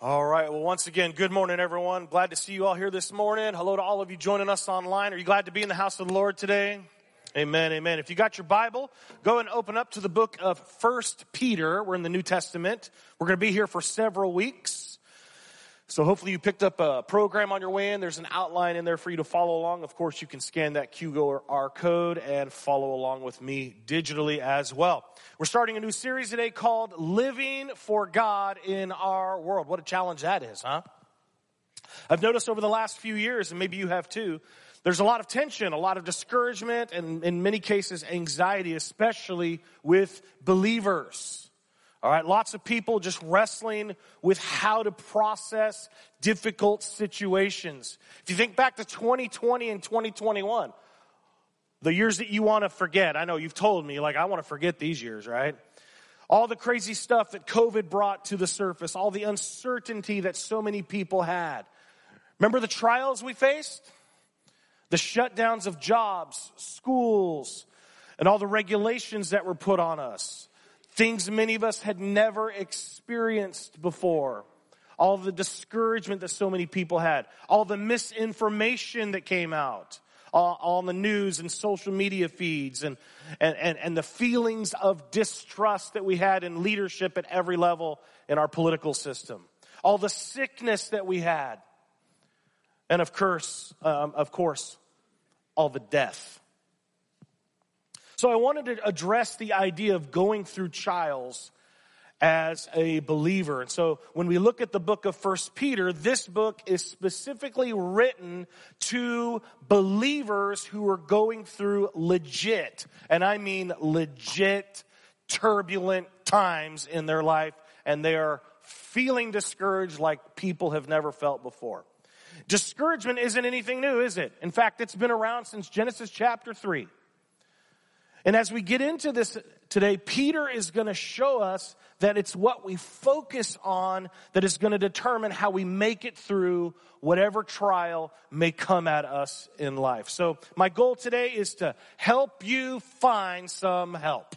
All right. Well, once again, good morning, everyone. Glad to see you all here this morning. Hello to all of you joining us online. Are you glad to be in the house of the Lord today? Amen, amen. If you got your Bible, go and open up to the book of 1 Peter. We're in the New Testament. We're going to be here for several weeks. So hopefully you picked up a program on your way in. There's an outline in there for you to follow along. Of course, you can scan that QR code and follow along with me digitally as well. We're starting a new series today called Living for God in Our World. What a challenge that is, huh? I've noticed over the last few years, and maybe you have too, there's a lot of tension, a lot of discouragement, and in many cases anxiety, especially with believers. All right, lots of people just wrestling with how to process difficult situations. If you think back to 2020 and 2021, the years that you want to forget. I know you've told me, I want to forget these years, right? All the crazy stuff that COVID brought to the surface, all the uncertainty that so many people had. Remember the trials we faced? The shutdowns of jobs, schools, and all the regulations that were put on us. Things many of us had never experienced before. All the discouragement that so many people had. All the misinformation that came out on the news and social media feeds. And the feelings of distrust that we had in leadership at every level in our political system. All the sickness that we had. And of course, all the death. So I wanted to address the idea of going through trials as a believer. And so when we look at the book of 1 Peter, this book is specifically written to believers who are going through legit, and I mean legit, turbulent times in their life, and they are feeling discouraged like people have never felt before. Discouragement isn't anything new, is it? In fact, it's been around since Genesis chapter 3. And as we get into this today, Peter is going to show us that it's what we focus on that is going to determine how we make it through whatever trial may come at us in life. So my goal today is to help you find some help.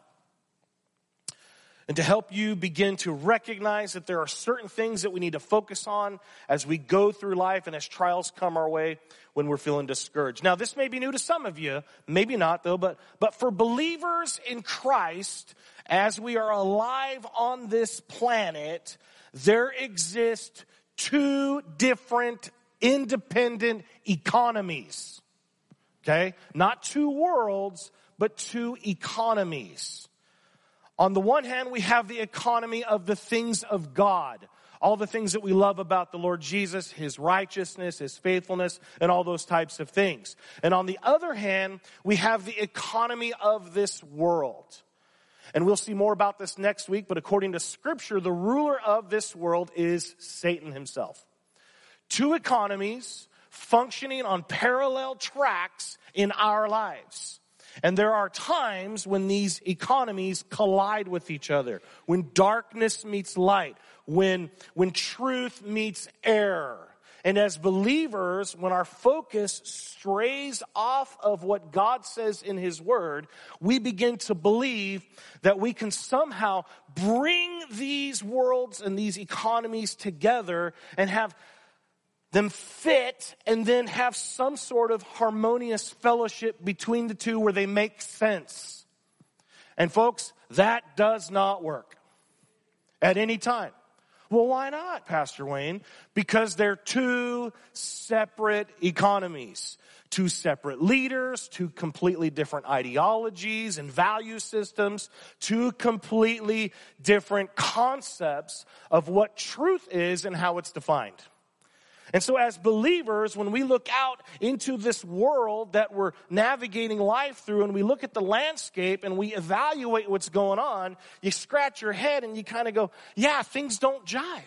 And to help you begin to recognize that there are certain things that we need to focus on as we go through life and as trials come our way when we're feeling discouraged. Now, this may be new to some of you, maybe not though, but for believers in Christ, as we are alive on this planet, there exist two different independent economies. Okay? Not two worlds, but two economies. On the one hand, we have the economy of the things of God. All the things that we love about the Lord Jesus, His righteousness, His faithfulness, and all those types of things. And on the other hand, we have the economy of this world. And we'll see more about this next week, but according to Scripture, the ruler of this world is Satan himself. Two economies functioning on parallel tracks in our lives. And there are times when these economies collide with each other. When darkness meets light. When truth meets error. And as believers, when our focus strays off of what God says in His Word, we begin to believe that we can somehow bring these worlds and these economies together and have them fit and then have some sort of harmonious fellowship between the two where they make sense. And folks, that does not work at any time. Well, why not, Pastor Wayne? Because they're two separate economies, two separate leaders, two completely different ideologies and value systems, two completely different concepts of what truth is and how it's defined. And so as believers, when we look out into this world that we're navigating life through and we look at the landscape and we evaluate what's going on, you scratch your head and you kind of go, yeah, things don't jive.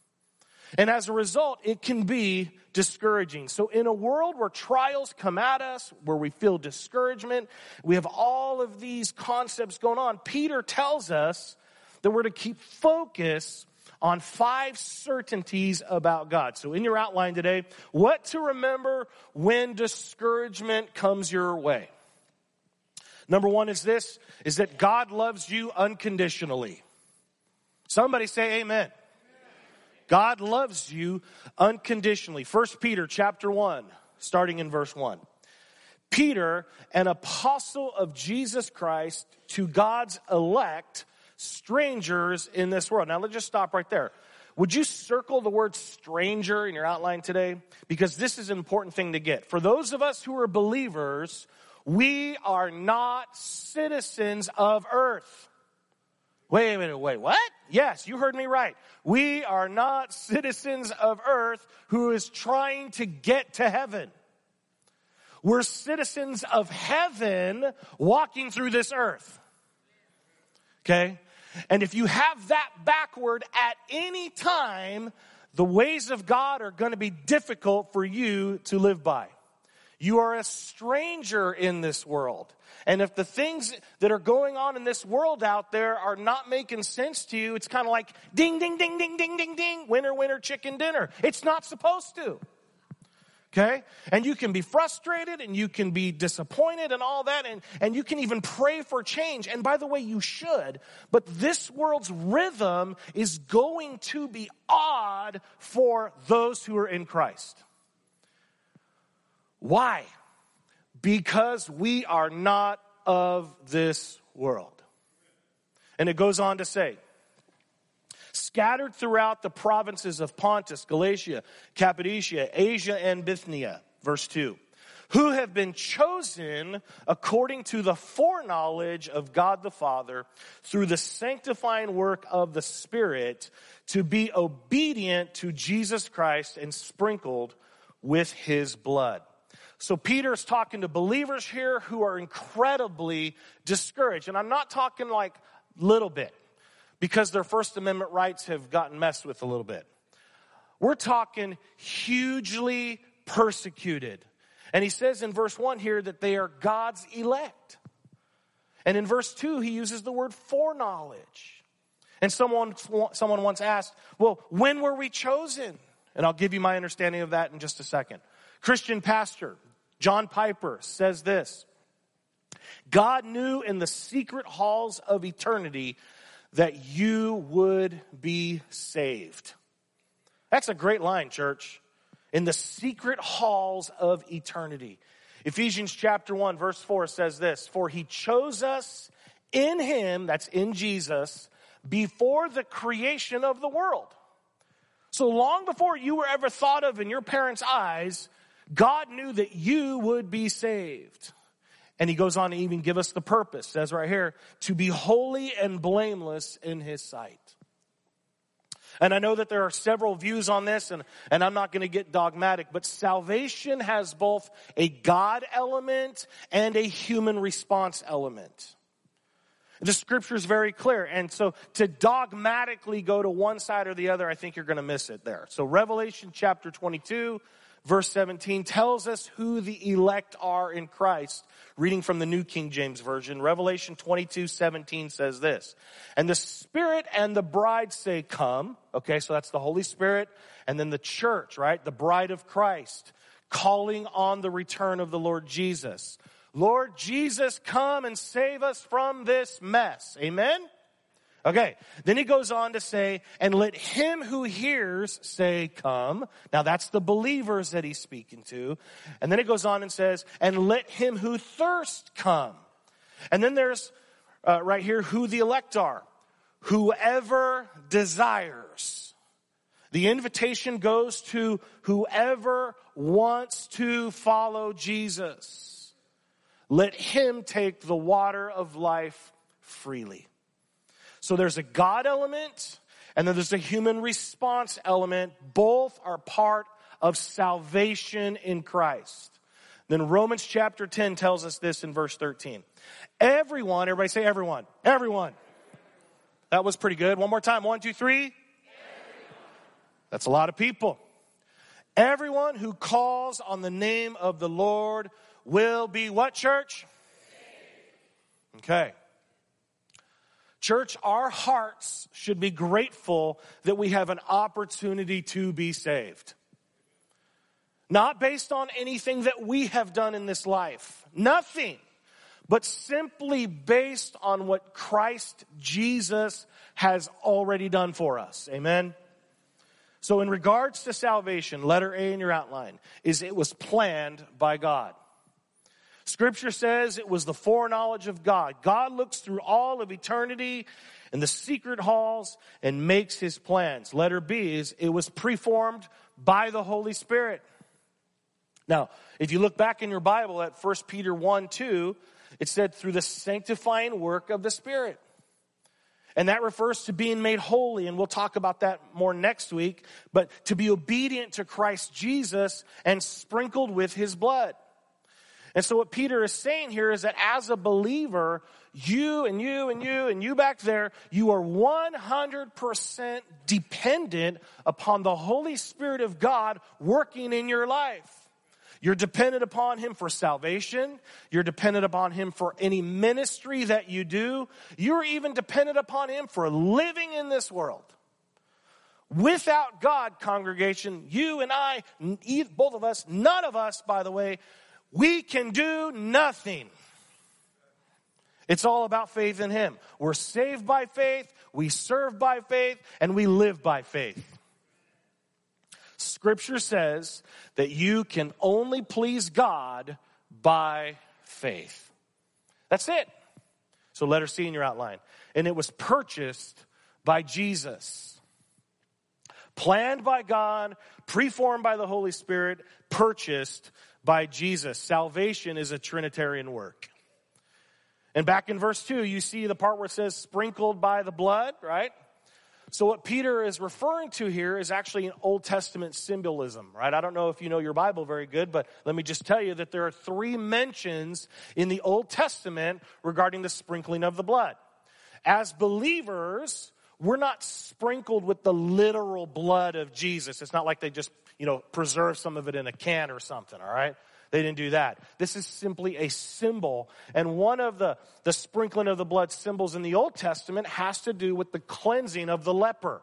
And as a result, it can be discouraging. So in a world where trials come at us, where we feel discouragement, we have all of these concepts going on, Peter tells us that we're to keep focus on 5 certainties about God. So in your outline today, what to remember when discouragement comes your way. Number 1 is this, is that God loves you unconditionally. Somebody say amen. God loves you unconditionally. 1 Peter chapter 1, starting in verse 1. Peter, an apostle of Jesus Christ, to God's elect, strangers in this world. Now, let's just stop right there. Would you circle the word stranger in your outline today? Because this is an important thing to get. For those of us who are believers, we are not citizens of earth. Wait a minute, what? Yes, you heard me right. We are not citizens of earth who is trying to get to heaven. We're citizens of heaven walking through this earth. Okay? And if you have that backward at any time, the ways of God are going to be difficult for you to live by. You are a stranger in this world. And if the things that are going on in this world out there are not making sense to you, it's kind of like ding, ding, ding, ding, ding, ding, ding, winner, winner, chicken dinner. It's not supposed to. Okay? And you can be frustrated and you can be disappointed and all that, and you can even pray for change. And by the way, you should. But this world's rhythm is going to be odd for those who are in Christ. Why? Because we are not of this world. And it goes on to say, scattered throughout the provinces of Pontus, Galatia, Cappadocia, Asia, and Bithynia, verse 2, who have been chosen according to the foreknowledge of God the Father through the sanctifying work of the Spirit to be obedient to Jesus Christ and sprinkled with his blood. So Peter's talking to believers here who are incredibly discouraged. And I'm not talking like little bit, because their First Amendment rights have gotten messed with a little bit. We're talking hugely persecuted. And he says in verse 1 here that they are God's elect. And in verse 2, he uses the word foreknowledge. And someone once asked, well, when were we chosen? And I'll give you my understanding of that in just a second. Christian pastor John Piper says this: God knew in the secret halls of eternity that you would be saved. That's a great line, church. In the secret halls of eternity. Ephesians chapter 1, verse 4 says this: for he chose us in him, that's in Jesus, before the creation of the world. So long before you were ever thought of in your parents' eyes, God knew that you would be saved. And he goes on to even give us the purpose. It says right here, to be holy and blameless in his sight. And I know that there are several views on this, and I'm not going to get dogmatic, but salvation has both a God element and a human response element. The scripture is very clear. And so to dogmatically go to one side or the other, I think you're going to miss it there. So Revelation chapter 22, verse 17 tells us who the elect are in Christ. Reading from the New King James Version, Revelation 22:17 says this: and the Spirit and the bride say, come. Okay, so that's the Holy Spirit. And then the church, right? The bride of Christ, calling on the return of the Lord Jesus. Lord Jesus, come and save us from this mess. Amen? Okay, then he goes on to say, and let him who hears say, come. Now that's the believers that he's speaking to. And then it goes on and says, and let him who thirsts come. And then there's right here who the elect are. Whoever desires. The invitation goes to whoever wants to follow Jesus. Let him take the water of life freely. So there's a God element, and then there's a human response element. Both are part of salvation in Christ. Then Romans chapter 10 tells us this in verse 13. Everyone, everybody say everyone. Everyone. That was pretty good. One more time. 1, 2, 3. Everyone. That's a lot of people. Everyone who calls on the name of the Lord will be what, church? Okay. Church, our hearts should be grateful that we have an opportunity to be saved. Not based on anything that we have done in this life. Nothing. But simply based on what Christ Jesus has already done for us. Amen? So in regards to salvation, letter A in your outline, is it was planned by God. Scripture says it was the foreknowledge of God. God looks through all of eternity in the secret halls and makes his plans. Letter B is it was preformed by the Holy Spirit. Now, if you look back in your Bible at 1 Peter 1:2, it said through the sanctifying work of the Spirit. And that refers to being made holy, and we'll talk about that more next week, but to be obedient to Christ Jesus and sprinkled with his blood. And so what Peter is saying here is that as a believer, you and you and you and you back there, you are 100% dependent upon the Holy Spirit of God working in your life. You're dependent upon him for salvation. You're dependent upon him for any ministry that you do. You're even dependent upon him for living in this world. Without God, congregation, you and I, both of us, none of us, by the way, we can do nothing. It's all about faith in him. We're saved by faith, we serve by faith, and we live by faith. Scripture says that you can only please God by faith. That's it. So letter C in your outline. And it was purchased by Jesus. Planned by God, preformed by the Holy Spirit, purchased by Jesus. Salvation is a Trinitarian work. And back in verse 2, you see the part where it says sprinkled by the blood, right? So what Peter is referring to here is actually an Old Testament symbolism, right? I don't know if you know your Bible very good, but let me just tell you that there are 3 mentions in the Old Testament regarding the sprinkling of the blood. As believers, we're not sprinkled with the literal blood of Jesus. It's not like they just, preserve some of it in a can or something, all right? They didn't do that. This is simply a symbol. And one of the sprinkling of the blood symbols in the Old Testament has to do with the cleansing of the leper.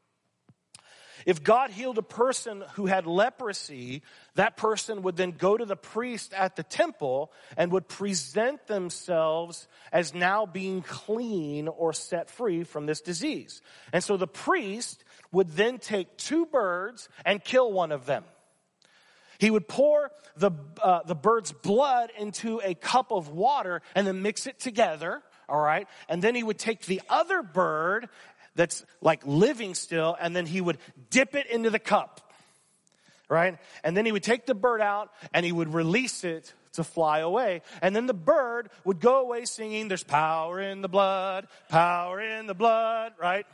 If God healed a person who had leprosy, that person would then go to the priest at the temple and would present themselves as now being clean or set free from this disease. And so the priest would then take 2 birds and kill one of them. He would pour the bird's blood into a cup of water and then mix it together, all right? And then he would take the other bird that's like living still, and then he would dip it into the cup, right? And then he would take the bird out and he would release it to fly away. And then the bird would go away singing, "There's power in the blood, right?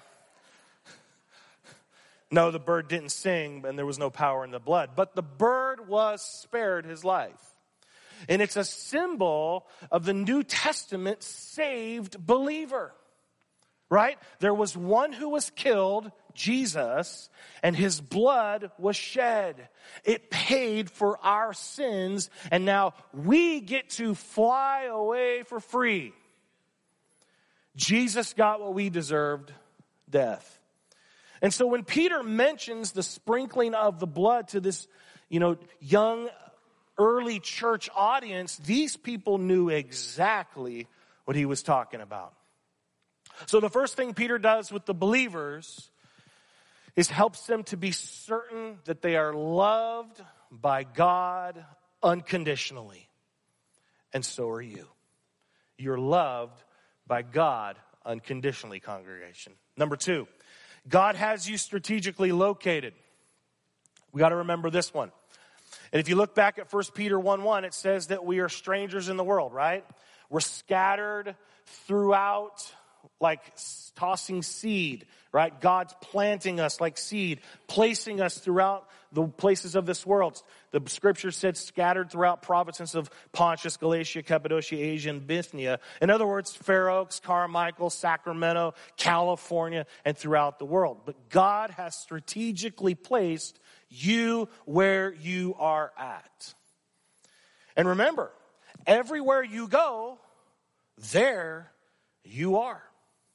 No, the bird didn't sing, and there was no power in the blood. But the bird was spared his life. And it's a symbol of the New Testament saved believer, right? There was one who was killed, Jesus, and his blood was shed. It paid for our sins, and now we get to fly away for free. Jesus got what we deserved, death. And so when Peter mentions the sprinkling of the blood to this, young, early church audience, these people knew exactly what he was talking about. So the first thing Peter does with the believers is helps them to be certain that they are loved by God unconditionally. And so are you. You're loved by God unconditionally, congregation. Number 2. God has you strategically located. We got to remember this one. And if you look back at 1 Peter 1:1, it says that we are strangers in the world, right? We're scattered throughout like tossing seed, right? God's planting us like seed, placing us throughout the places of this world. The scripture said scattered throughout provinces of Pontus, Galatia, Cappadocia, Asia, and Bithynia. In other words, Fair Oaks, Carmichael, Sacramento, California, and throughout the world. But God has strategically placed you where you are at. And remember, everywhere you go, there you are.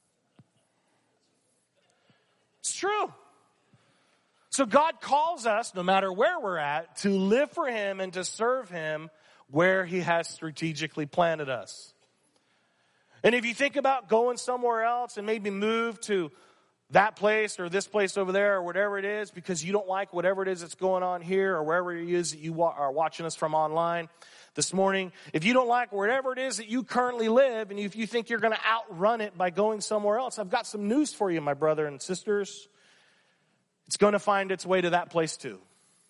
It's true. So God calls us, no matter where we're at, to live for him and to serve him where he has strategically planted us. And if you think about going somewhere else and maybe move to that place or this place over there or whatever it is because you don't like whatever it is that's going on here or wherever it is that you are watching us from online this morning. If you don't like wherever it is that you currently live and if you think you're going to outrun it by going somewhere else, I've got some news for you, my brother and sisters. It's going to find its way to that place too.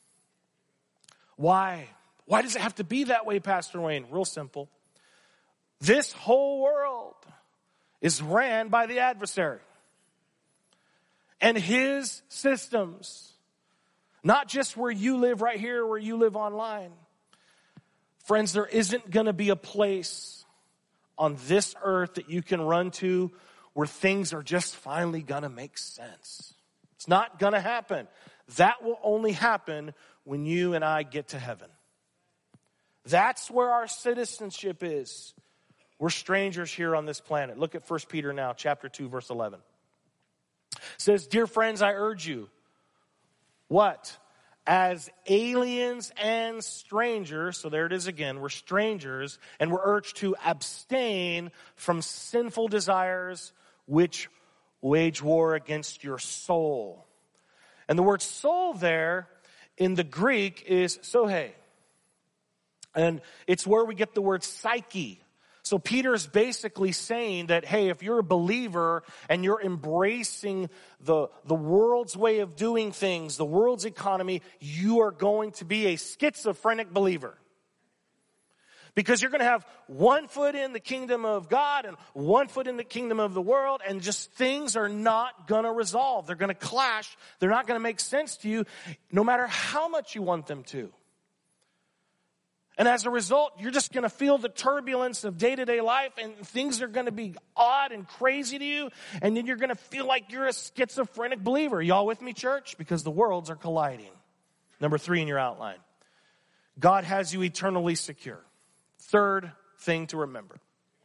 Why? Why does it have to be that way, Pastor Wayne? Real simple. This whole world is ran by the adversary and his systems. Not just where you live right here, where you live online. Friends, there isn't going to be a place on this earth that you can run to where things are just finally going to make sense. It's not going to happen. That will only happen when you and I get to heaven. That's where our citizenship is. We're strangers here on this planet. Look at 1 Peter now, chapter 2, verse 11. It says, "Dear friends, I urge you." What? "As aliens and strangers," so there it is again, we're strangers, and we're urged to abstain from sinful desires which wage war against your soul. And the word soul there in the Greek is sohe. And it's where we get the word psyche. So Peter's basically saying that, hey, if you're a believer and you're embracing the world's way of doing things, the world's economy, you are going to be a schizophrenic believer. Because you're going to have one foot in the kingdom of God and one foot in the kingdom of the world, and just things are not going to resolve. They're going to clash. They're not going to make sense to you, no matter how much you want them to. And as a result, you're just going to feel the turbulence of day-to-day life, and things are going to be odd and crazy to you, and then you're going to feel like you're a schizophrenic believer. Y'all with me, church? Because the worlds are colliding. Number 3 in your outline. God has you eternally secure. Third thing to remember.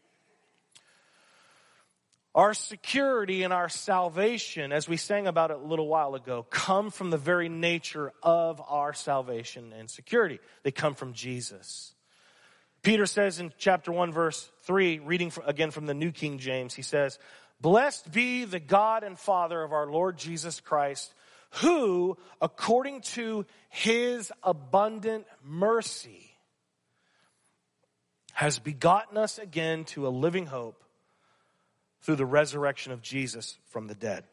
Our security and our salvation, as we sang about it a little while ago, come from the very nature of our salvation and security. They come from Jesus. Peter says in chapter 1, verse 3, reading again from the New King James, he says, "Blessed be the God and Father of our Lord Jesus Christ, who, according to his abundant mercy, has begotten us again to a living hope through the resurrection of Jesus from the dead."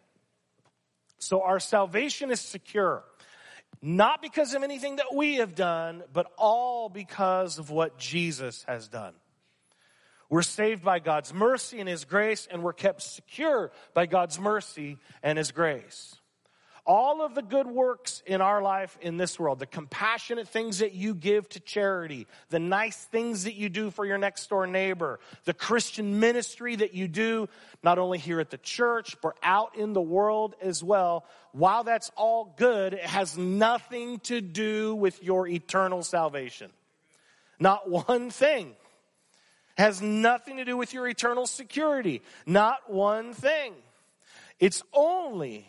So our salvation is secure, not because of anything that we have done, but all because of what Jesus has done. We're saved by God's mercy and his grace, and we're kept secure by God's mercy and his grace. All of the good works in our life in this world, the compassionate things that you give to charity, the nice things that you do for your next door neighbor, the Christian ministry that you do, not only here at the church, but out in the world as well, while that's all good, it has nothing to do with your eternal salvation. Not one thing. It has nothing to do with your eternal security. Not one thing. It's only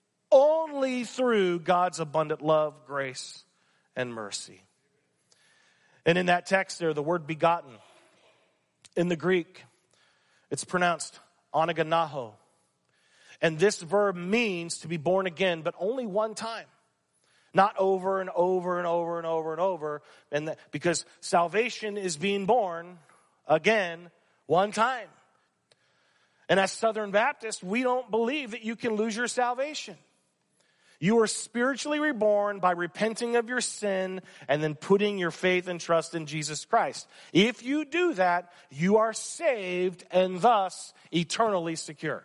through God's abundant love, grace, and mercy. And in that text there, the word begotten, in the Greek, it's pronounced anaganaho. And this verb means to be born again, but only one time. Not over and over and over and over and over. Because salvation is being born again one time. And as Southern Baptists, we don't believe that you can lose your salvation. You are spiritually reborn by repenting of your sin and then putting your faith and trust in Jesus Christ. If you do that, you are saved and thus eternally secure.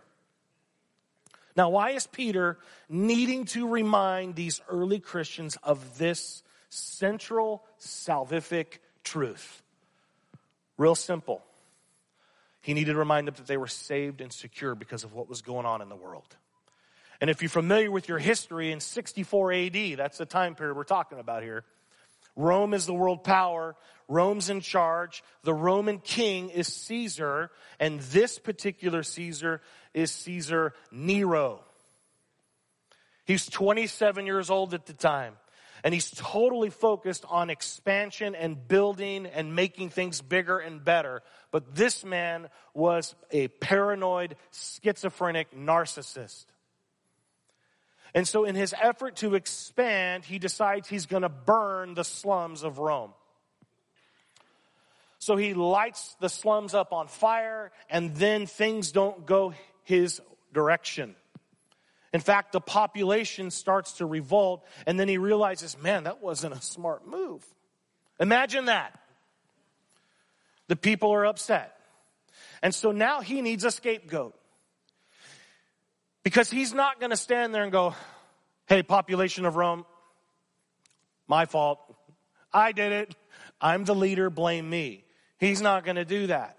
Now, why is Peter needing to remind these early Christians of this central salvific truth? Real simple. He needed to remind them that they were saved and secure because of what was going on in the world. And if you're familiar with your history, in 64 AD, that's the time period we're talking about here, Rome is the world power. Rome's in charge. The Roman king is Caesar, and this particular Caesar is Caesar Nero. He's 27 years old at the time, and he's totally focused on expansion and building and making things bigger and better. But this man was a paranoid, schizophrenic narcissist. And so in his effort to expand, he decides he's going to burn the slums of Rome. So he lights the slums up on fire, and then things don't go his direction. In fact, the population starts to revolt, and then he realizes, man, that wasn't a smart move. Imagine that. The people are upset. And so now he needs a scapegoat. Because he's not going to stand there and go, hey, population of Rome, my fault. I did it. I'm the leader. Blame me. He's not going to do that.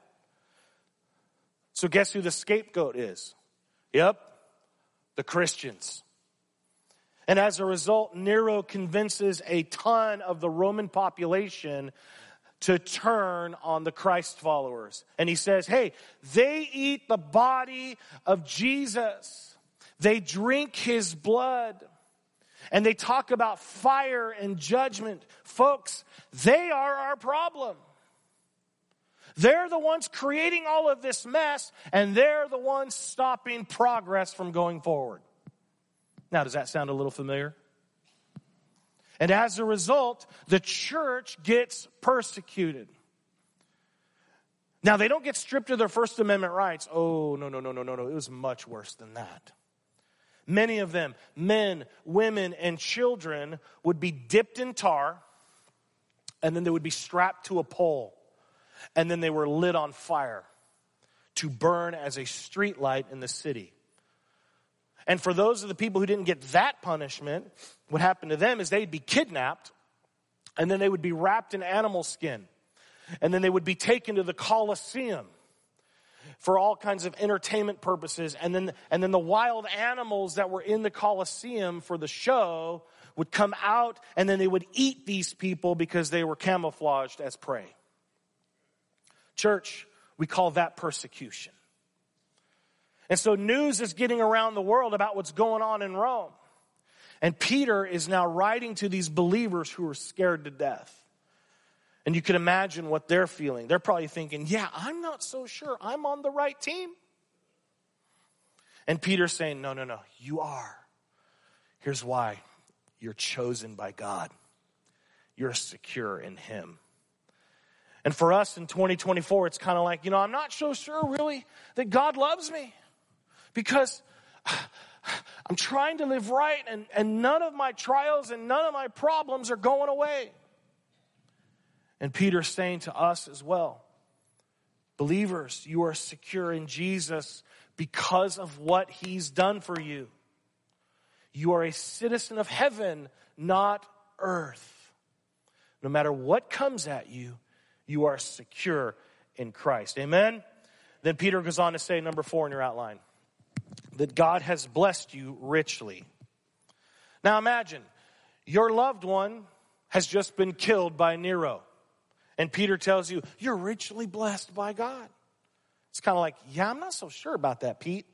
So guess who the scapegoat is? Yep, the Christians. And as a result, Nero convinces a ton of the Roman population to turn on the Christ followers. And he says, hey, they eat the body of Jesus. They drink his blood. And they talk about fire and judgment. Folks, they are our problem. They're the ones creating all of this mess, and they're the ones stopping progress from going forward. Now, does that sound a little familiar? And as a result, the church gets persecuted. Now, they don't get stripped of their First Amendment rights. Oh, no. It was much worse than that. Many of them, men, women, and children, would be dipped in tar, and then they would be strapped to a pole, and then they were lit on fire to burn as a street light in the city. And for those of the people who didn't get that punishment, what happened to them is they'd be kidnapped, and then they would be wrapped in animal skin, and then they would be taken to the Colosseum for all kinds of entertainment purposes. And then the wild animals that were in the Colosseum for the show would come out, and then they would eat these people because they were camouflaged as prey. Church, we call that persecution. And so news is getting around the world about what's going on in Rome. And Peter is now writing to these believers who are scared to death. And you can imagine what they're feeling. They're probably thinking, yeah, I'm not so sure I'm on the right team. And Peter's saying, no, you are. Here's why. You're chosen by God. You're secure in him. And for us in 2024, it's kind of like, I'm not so sure really that God loves me. Because I'm trying to live right, and none of my trials and none of my problems are going away. And Peter's saying to us as well, believers, you are secure in Jesus because of what he's done for you. You are a citizen of heaven, not earth. No matter what comes at you, you are secure in Christ. Amen? Then Peter goes on to say, number 4 in your outline, that God has blessed you richly. Now imagine, your loved one has just been killed by Nero. And Peter tells you, you're richly blessed by God. It's kind of like, yeah, I'm not so sure about that, Pete.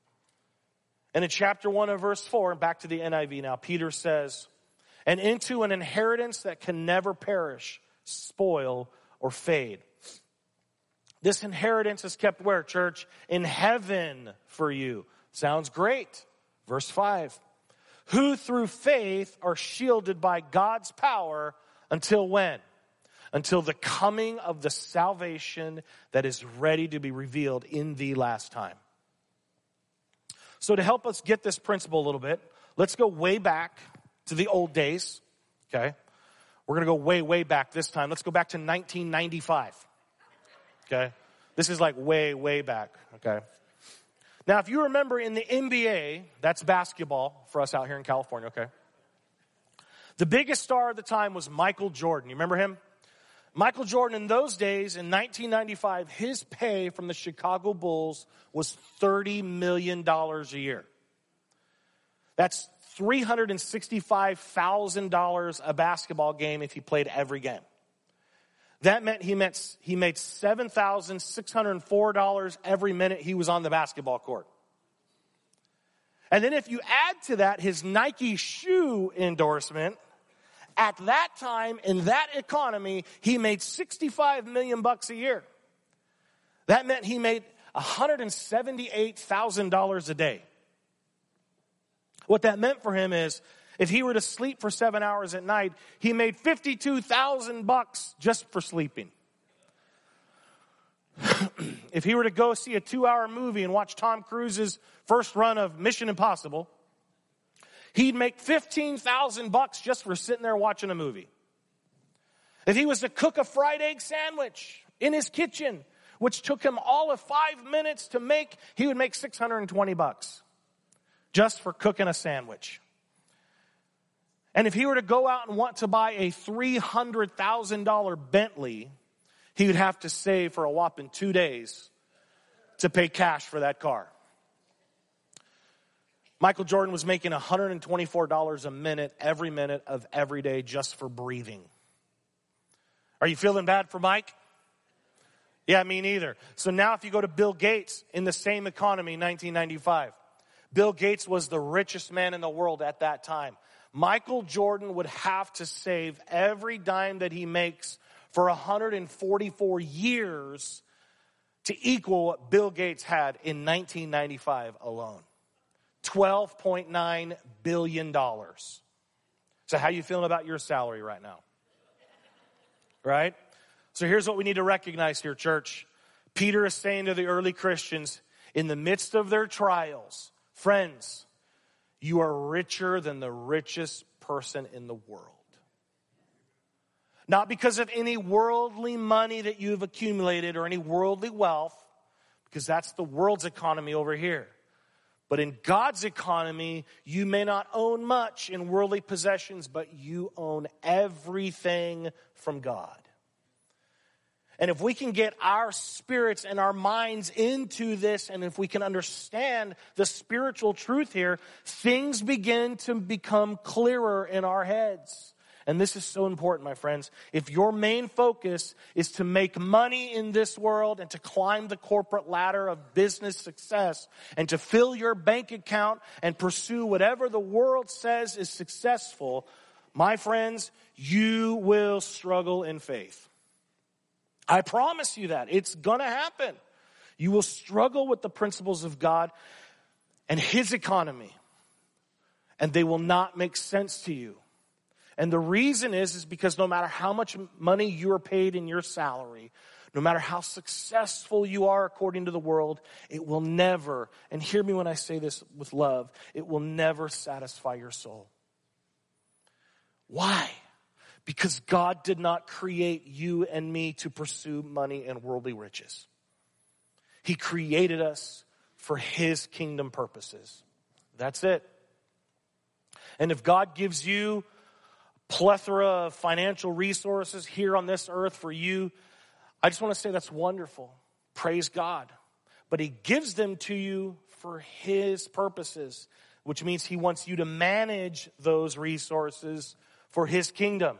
And in chapter 1 of verse 4, and back to the NIV now, Peter says, and into an inheritance that can never perish, spoil, or fade. This inheritance is kept where, church? In heaven for you. Sounds great. Verse 5. Who through faith are shielded by God's power until when? Until the coming of the salvation that is ready to be revealed in the last time. So to help us get this principle a little bit, let's go way back to the old days. Okay? We're going to go way, way back this time. Let's go back to 1995. Okay? This is like way, way back. Okay? Now, if you remember in the NBA, that's basketball for us out here in California, okay? The biggest star at the time was Michael Jordan. You remember him? Michael Jordan, in those days, in 1995, his pay from the Chicago Bulls was $30 million a year. That's $365,000 a basketball game if he played every game. That meant he made $7,604 every minute he was on the basketball court. And then if you add to that his Nike shoe endorsement, at that time in that economy, he made $65 million a year. That meant he made $178,000 a day. What that meant for him is, if he were to sleep for 7 hours at night, he made $52,000 just for sleeping. If he were to go see a 2-hour movie and watch Tom Cruise's first run of Mission Impossible, he'd make $15,000 just for sitting there watching a movie. If he was to cook a fried egg sandwich in his kitchen, which took him all of 5 minutes to make, he would make $620 just for cooking a sandwich. And if he were to go out and want to buy a $300,000 Bentley, he would have to save for a whopping 2 days to pay cash for that car. Michael Jordan was making $124 a minute of every day just for breathing. Are you feeling bad for Mike? Yeah, me neither. So now if you go to Bill Gates in the same economy, 1995, Bill Gates was the richest man in the world at that time. Michael Jordan would have to save every dime that he makes for 144 years to equal what Bill Gates had in 1995 alone. $12.9 billion. So how you feeling about your salary right now? Right? So here's what we need to recognize here, church. Peter is saying to the early Christians, in the midst of their trials, friends, you are richer than the richest person in the world. Not because of any worldly money that you've accumulated or any worldly wealth, because that's the world's economy over here. But in God's economy, you may not own much in worldly possessions, but you own everything from God. And if we can get our spirits and our minds into this, and if we can understand the spiritual truth here, things begin to become clearer in our heads. And this is so important, my friends. If your main focus is to make money in this world and to climb the corporate ladder of business success and to fill your bank account and pursue whatever the world says is successful, my friends, you will struggle in faith. I promise you that. It's going to happen. You will struggle with the principles of God and His economy, and they will not make sense to you. And the reason is because no matter how much money you are paid in your salary, no matter how successful you are according to the world, it will never, and hear me when I say this with love, it will never satisfy your soul. Why? Because God did not create you and me to pursue money and worldly riches. He created us for His kingdom purposes. That's it. And if God gives you plethora of financial resources here on this earth for you, I just want to say that's wonderful. Praise God. But He gives them to you for His purposes, which means He wants you to manage those resources for His kingdom.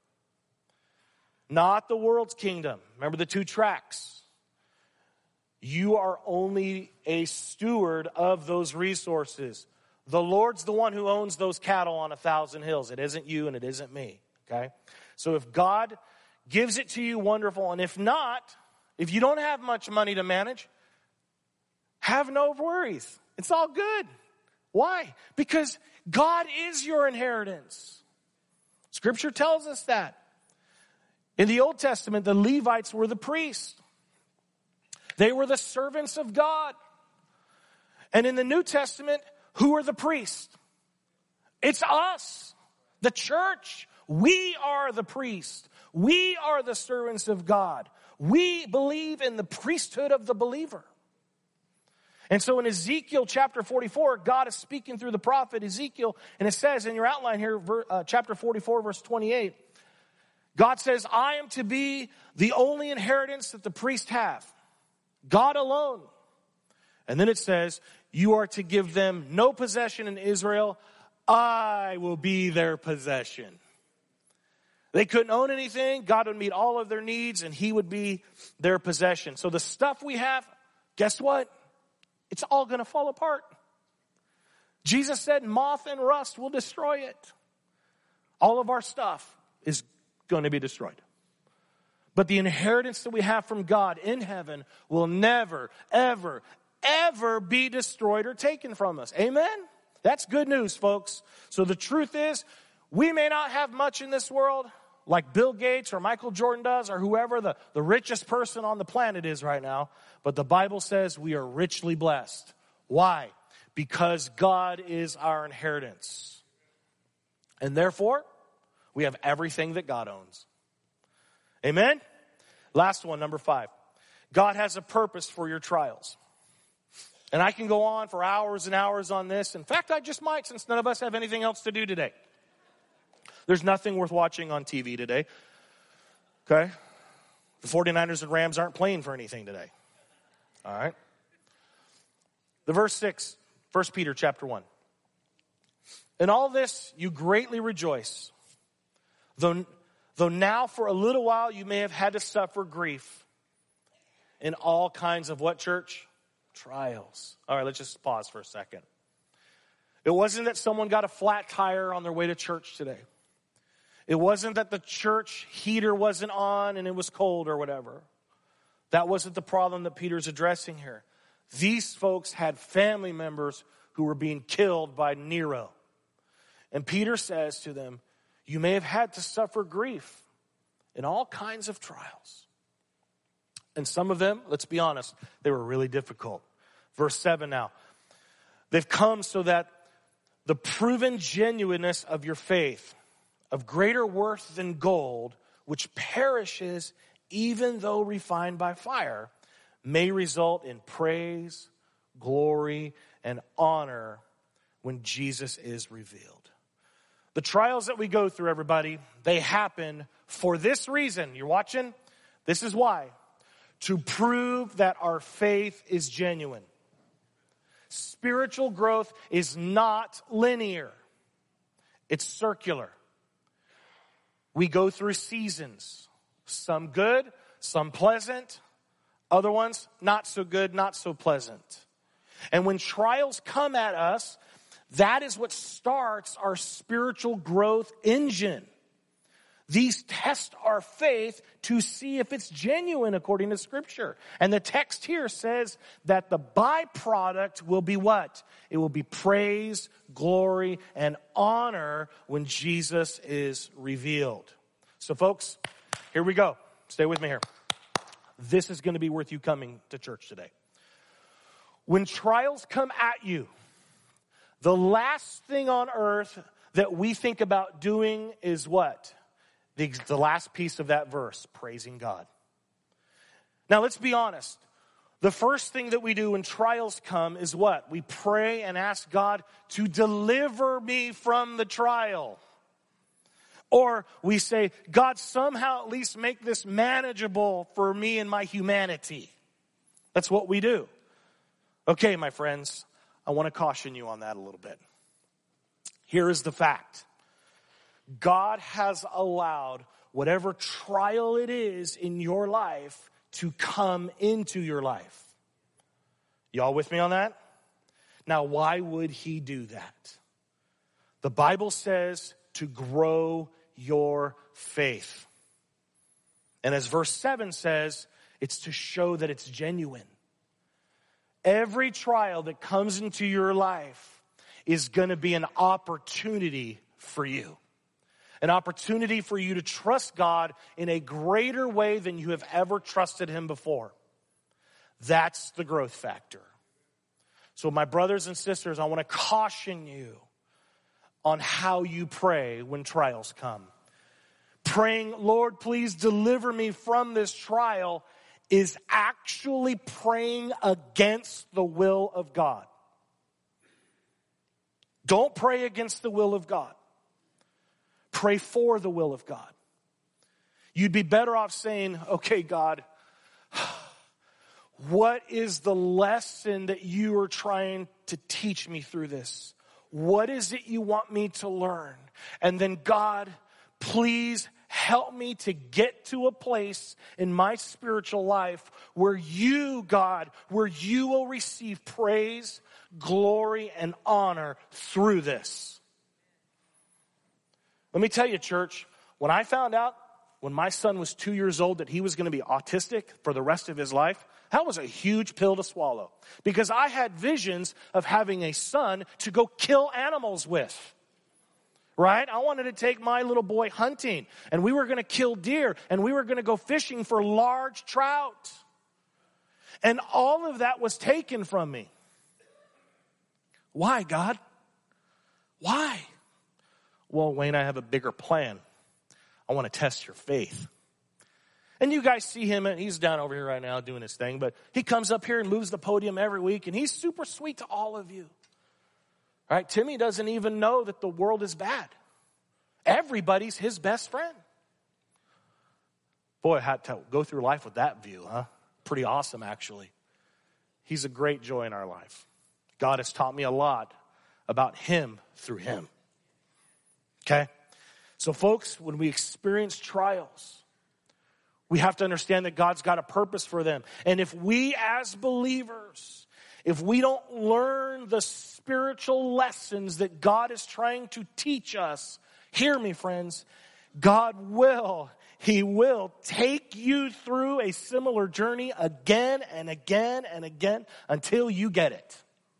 Not the world's kingdom. Remember the 2 tracks. You are only a steward of those resources. The Lord's the one who owns those cattle on 1,000 hills. It isn't you and it isn't me. Okay? So if God gives it to you, wonderful. And if not, if you don't have much money to manage, have no worries. It's all good. Why? Because God is your inheritance. Scripture tells us that. In the Old Testament, the Levites were the priests. They were the servants of God. And in the New Testament, who are the priests? It's us, the church. We are the priests. We are the servants of God. We believe in the priesthood of the believer. And so in Ezekiel chapter 44, God is speaking through the prophet Ezekiel, and it says in your outline here, chapter 44, verse 28, God says, I am to be the only inheritance that the priests have. God alone. And then it says, you are to give them no possession in Israel. I will be their possession. They couldn't own anything. God would meet all of their needs, and He would be their possession. So the stuff we have, guess what? It's all going to fall apart. Jesus said moth and rust will destroy it. All of our stuff is going to be destroyed. But the inheritance that we have from God in heaven will never, ever, ever be destroyed or taken from us. Amen? That's good news, folks. So the truth is, we may not have much in this world like Bill Gates or Michael Jordan does or whoever the richest person on the planet is right now. But the Bible says we are richly blessed. Why? Because God is our inheritance. And therefore, we have everything that God owns. Amen? Last one, number 5. God has a purpose for your trials. And I can go on for hours and hours on this. In fact, I just might, since none of us have anything else to do today. There's nothing worth watching on TV today. Okay? The 49ers and Rams aren't playing for anything today. All right? The verse 6, 1 Peter chapter 1. In all this you greatly rejoice, though now for a little while you may have had to suffer grief in all kinds of what, church? Trials. All right, let's just pause for a second. It wasn't that someone got a flat tire on their way to church today. It wasn't that the church heater wasn't on and it was cold or whatever. That wasn't the problem that Peter's addressing here. These folks had family members who were being killed by Nero. And Peter says to them, you may have had to suffer grief in all kinds of trials. And some of them, let's be honest, they were really difficult. Verse 7 now. They've come so that the proven genuineness of your faith, of greater worth than gold, which perishes even though refined by fire, may result in praise, glory, and honor when Jesus is revealed. The trials that we go through, everybody, they happen for this reason. You're watching? This is why. To prove that our faith is genuine. Spiritual growth is not linear. It's circular. We go through seasons. Some good, some pleasant. Other ones, not so good, not so pleasant. And when trials come at us, that is what starts our spiritual growth engine. These test our faith to see if it's genuine according to Scripture. And the text here says that the byproduct will be what? It will be praise, glory, and honor when Jesus is revealed. So folks, here we go. Stay with me here. This is going to be worth you coming to church today. When trials come at you, the last thing on earth that we think about doing is what? The last piece of that verse, praising God. Now let's be honest. The first thing that we do when trials come is what? We pray and ask God to deliver me from the trial. Or we say, God, somehow at least make this manageable for me and my humanity. That's what we do. Okay, my friends, I want to caution you on that a little bit. Here is the fact. God has allowed whatever trial it is in your life to come into your life. Y'all with me on that? Now, why would he do that? The Bible says to grow your faith. And as verse 7 says, it's to show that it's genuine. Every trial that comes into your life is going to be an opportunity for you. An opportunity for you to trust God in a greater way than you have ever trusted him before. That's the growth factor. So my brothers and sisters, I want to caution you on how you pray when trials come. Praying, Lord, please deliver me from this trial, is actually praying against the will of God. Don't pray against the will of God. Pray for the will of God. You'd be better off saying, okay, God, what is the lesson that you are trying to teach me through this? What is it you want me to learn? And then, God, please help me to get to a place in my spiritual life where you, God, where you will receive praise, glory, and honor through this. Let me tell you, church, when I found out when my son was 2 years old that he was going to be autistic for the rest of his life, that was a huge pill to swallow. Because I had visions of having a son to go kill animals with. Right? I wanted to take my little boy hunting, and we were going to kill deer, and we were going to go fishing for large trout. And all of that was taken from me. Why, God? Why? Well, Wayne, I have a bigger plan. I want to test your faith. And you guys see him, and he's down over here right now doing his thing, but he comes up here and moves the podium every week, and he's super sweet to all of you. Right? Timmy doesn't even know that the world is bad. Everybody's his best friend. Boy, I had to go through life with that view, huh? Pretty awesome, actually. He's a great joy in our life. God has taught me a lot about him through him. Okay? So folks, when we experience trials, we have to understand that God's got a purpose for them. And if we as believers, if we don't learn the spiritual lessons that God is trying to teach us, hear me, friends, He will take you through a similar journey again and again and again until you get it.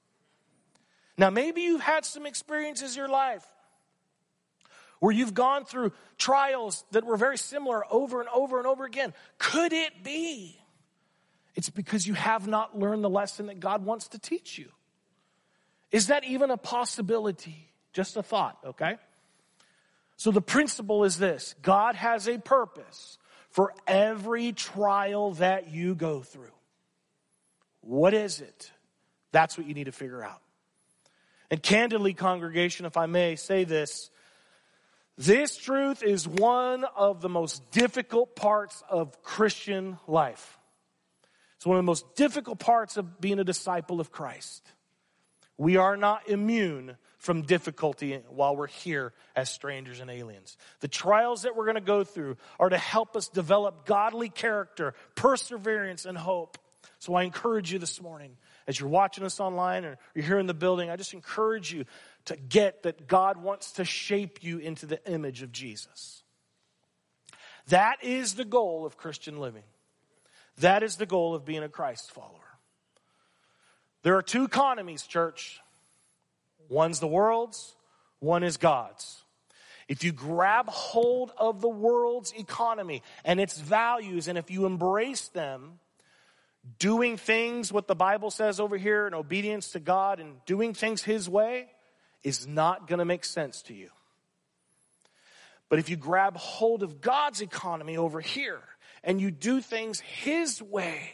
Now, maybe you've had some experiences in your life where you've gone through trials that were very similar over and over and over again. Could it be it's because you have not learned the lesson that God wants to teach you? Is that even a possibility? Just a thought, okay? So the principle is this: God has a purpose for every trial that you go through. What is it? That's what you need to figure out. And candidly, congregation, if I may say this truth is one of the most difficult parts of Christian life. It's one of the most difficult parts of being a disciple of Christ. We are not immune from difficulty while we're here as strangers and aliens. The trials that we're going to go through are to help us develop godly character, perseverance, and hope. So I encourage you this morning, as you're watching us online or you're here in the building, I just encourage you to get that God wants to shape you into the image of Jesus. That is the goal of Christian living. That is the goal of being a Christ follower. There are two economies, church. One's the world's, one is God's. If you grab hold of the world's economy and its values, and if you embrace them, doing things what the Bible says over here in obedience to God and doing things His way is not going to make sense to you. But if you grab hold of God's economy over here and you do things His way,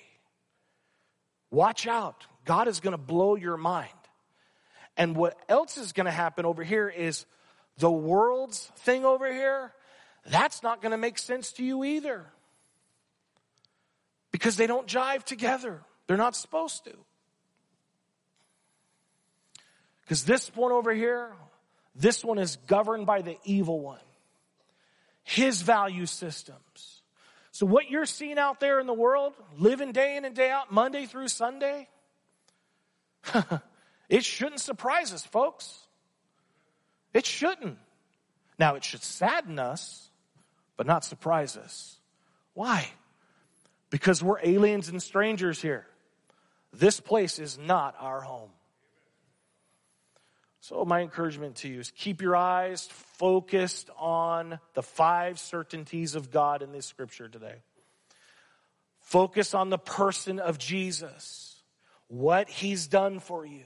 watch out. God is going to blow your mind. And what else is going to happen over here is the world's thing over here, that's not going to make sense to you either. Because they don't jive together. They're not supposed to. Because this one over here, this one is governed by the evil one. His value systems. So what you're seeing out there in the world, living day in and day out, Monday through Sunday, it shouldn't surprise us, folks. It shouldn't. Now, it should sadden us, but not surprise us. Why? Because we're aliens and strangers here. This place is not our home. So my encouragement to you is keep your eyes focused on the 5 certainties of God in this scripture today. Focus on the person of Jesus, what He's done for you.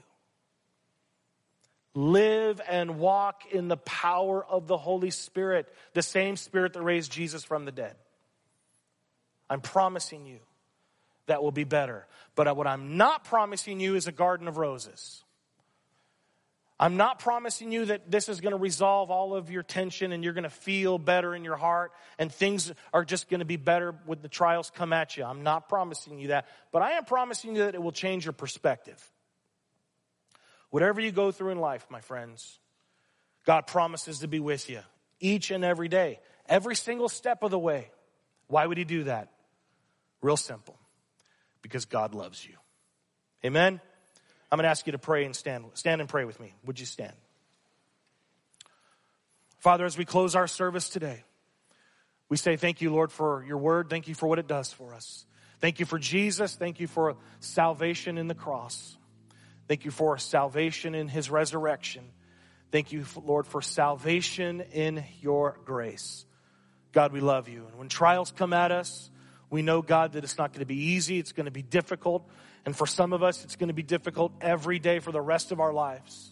Live and walk in the power of the Holy Spirit, the same Spirit that raised Jesus from the dead. I'm promising you that will be better. But what I'm not promising you is a garden of roses. I'm not promising you that this is going to resolve all of your tension and you're going to feel better in your heart and things are just going to be better when the trials come at you. I'm not promising you that. But I am promising you that it will change your perspective. Whatever you go through in life, my friends, God promises to be with you each and every day, every single step of the way. Why would He do that? Real simple. Because God loves you. Amen? I'm going to ask you to pray and stand and pray with me. Would you stand? Father, as we close our service today, We say thank you, Lord, for your word. Thank you for what it does for us. Thank you for Jesus. Thank you for salvation in the cross. Thank you for salvation in his resurrection. Thank you, Lord, for salvation in your grace. God, we love you. And when trials come at us, we know, God, that it's not going to be easy. It's going to be difficult. And for some of us, it's going to be difficult every day for the rest of our lives.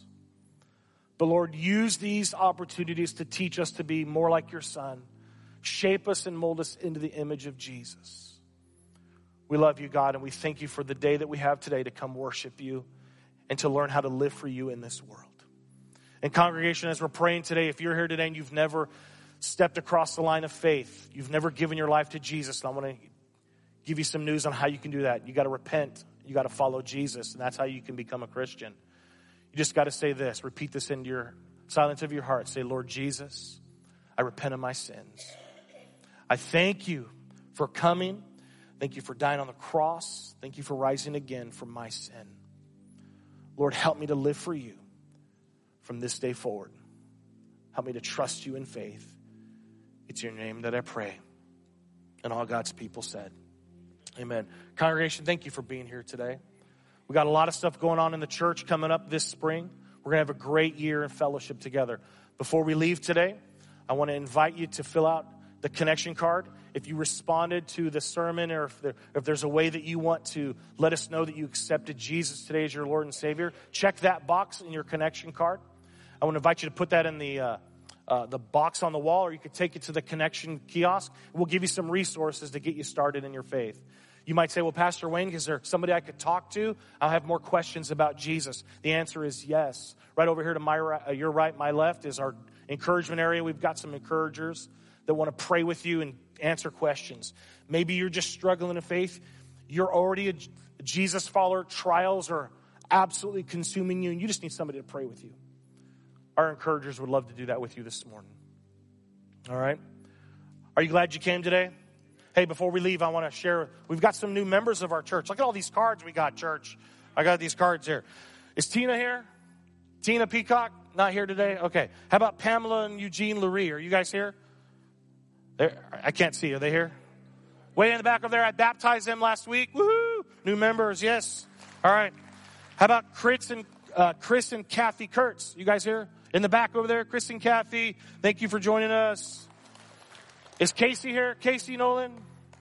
But Lord, use these opportunities to teach us to be more like your Son. Shape us and mold us into the image of Jesus. We love you, God, and we thank you for the day that we have today to come worship you and to learn how to live for you in this world. And congregation, as we're praying today, if you're here today and you've never stepped across the line of faith, you've never given your life to Jesus, and I want to give you some news on how you can do that. You got to repent. You got to follow Jesus, and that's how you can become a Christian. You just got to say this. Repeat this into your silence of your heart. Say, Lord Jesus, I repent of my sins. I thank you for coming. Thank you for dying on the cross. Thank you for rising again from my sin. Lord, help me to live for you from this day forward. Help me to trust you in faith. It's your name that I pray. And all God's people said, amen. Congregation, thank you for being here today. We got a lot of stuff going on in the church coming up this spring. We're going to have a great year in fellowship together. Before we leave today, I want to invite you to fill out the connection card. If you responded to the sermon, or if there's a way that you want to let us know that you accepted Jesus today as your Lord and Savior, check that box in your connection card. I want to invite you to put that in the box on the wall, or you could take it to the connection kiosk. We'll give you some resources to get you started in your faith. You might say, well, Pastor Wayne, is there somebody I could talk to? I'll have more questions about Jesus. The answer is yes. Right over here to my right, your right, my left is our encouragement area. We've got some encouragers that want to pray with you and answer questions. Maybe you're just struggling in faith. You're already a Jesus follower. Trials are absolutely consuming you, and you just need somebody to pray with you. Our encouragers would love to do that with you this morning. All right? Are you glad you came today? Hey, before we leave, I want to share, we've got some new members of our church. Look at all these cards we got, church. I got these cards here. Is Tina here? Tina Peacock? Not here today? Okay. How about Pamela and Eugene Lurie? Are you guys here? I can't see. Are they here? Way in the back over there. I baptized them last week. Woohoo! New members, yes. All right. How about Chris and Kathy Kurtz? You guys here? In the back over there, Chris and Kathy. Thank you for joining us. Is Casey here? Casey Nolan?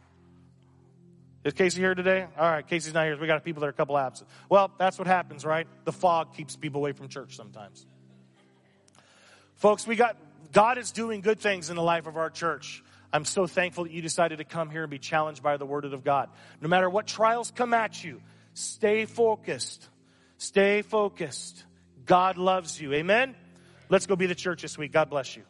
Is Casey here today? All right, Casey's not here. We got people that are a couple absent. Well, that's what happens, right? The fog keeps people away from church sometimes. Folks, God is doing good things in the life of our church. I'm so thankful that you decided to come here and be challenged by the word of God. No matter what trials come at you, stay focused. Stay focused. God loves you. Amen? Let's go be the church this week. God bless you.